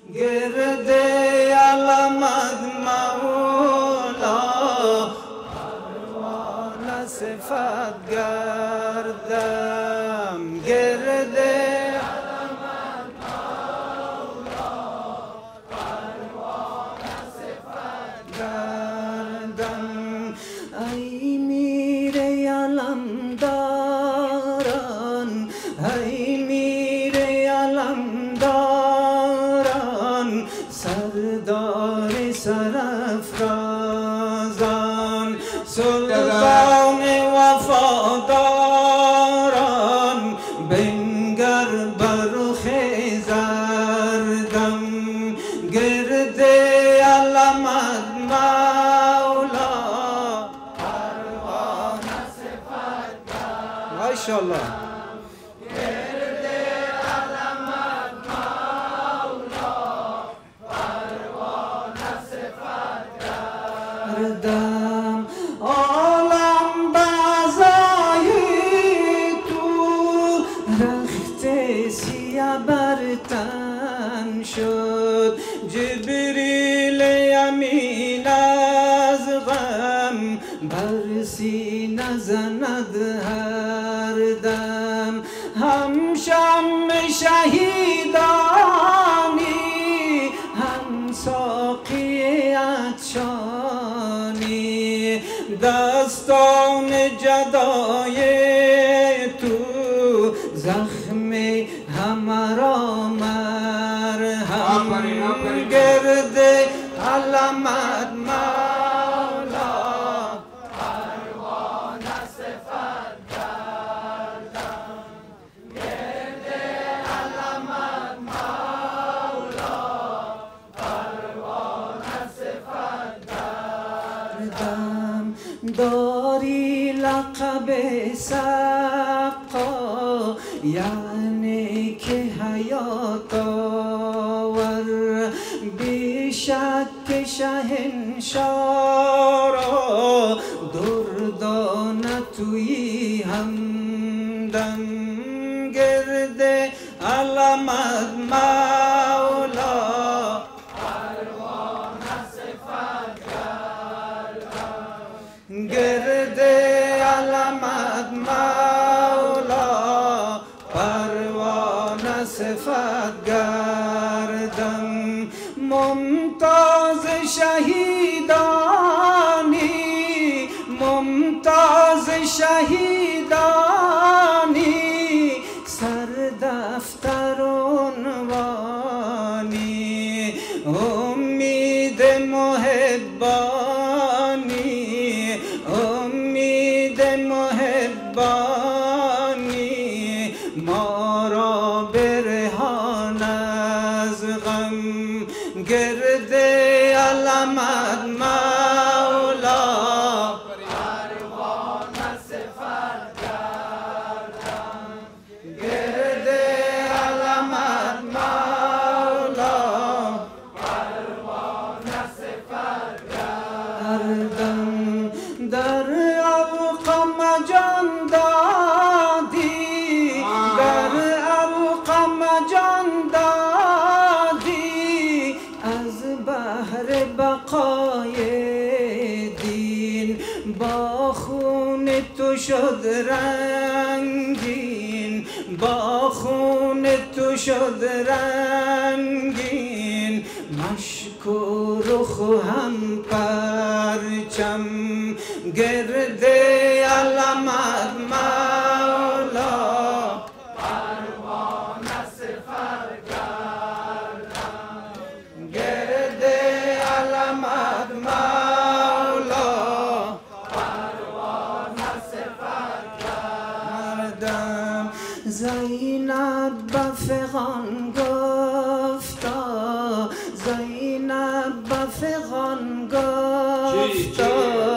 گرد علمت مولا پروانه صفت گردم گرد علمت مولا پروانه صفت گردم ای میره علمداران ای میره علمداران سردار سرافرازان سلطان وفاداران بنگر برخ زردم گرد علمت مولا پروانه صفت گردم ماشاءالله گرد علمت مولا پروانه صفت گردم عالم بازای تو رخت سیاه بر تن شد جبریل امین از غم بر سینه زند هر دم هم شم شهیدانی هم ساقی عطشانی دستان جدای تو زخم همه را مرهم گرد علمت مولا پروانه صفت گردم گرد علمت مولا پروانه صفت گردم داری لقب سقا یعنی که حیات آور بیشک شهنشاه را دردانه توی همدم گرد علمت مولا پروانه صفت گردم گرد علمت مولا پروانه صفت گردم ممتاز شهیدانی ممتاز شهیدانی سر دفتر عنوانی امید محبانی امید محبانی ما را برهان از غم گرد علمت مولا پروانه صفت گردم گرد علمت مولا پروانه صفت گردم در القم جان دادی در القم جان دادی از بحر بقای دین با خون تو شد رنگین با خون تو شد رنگین مشکور هم پرچم گرد علمت مولا پروانه صفت گردم گرد علمت مولا پروانه صفت گردم زینب به فغان گفتا زینب به فغان گفتا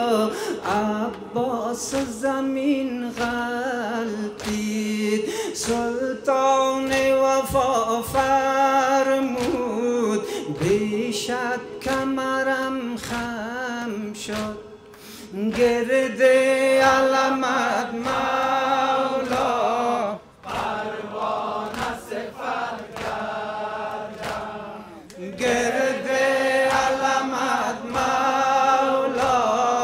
عباس زمین غلطید سلطان وفا فرمود بیشک کمرم خم شد گرد علمت مولا پروانه صفت گردم گرد علمت مولا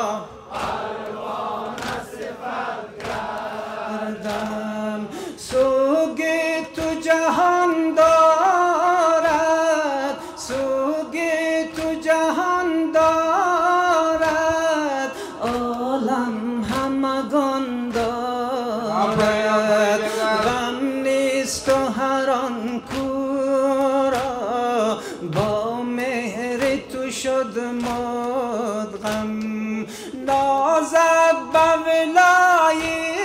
سوگ تو جهان دارد سوگ تو جهان دارد عالم همگان دارد غم نیست و هر آن کورا با مهر تو شد مدغم نازد به ولای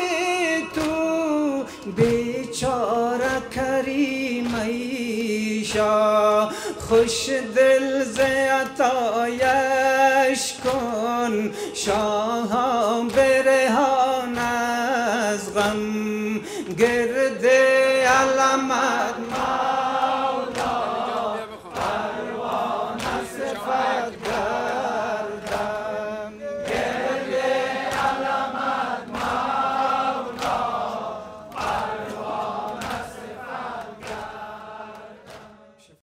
بیچاره کریم ایشا خوش دل ز عطایش کن شاه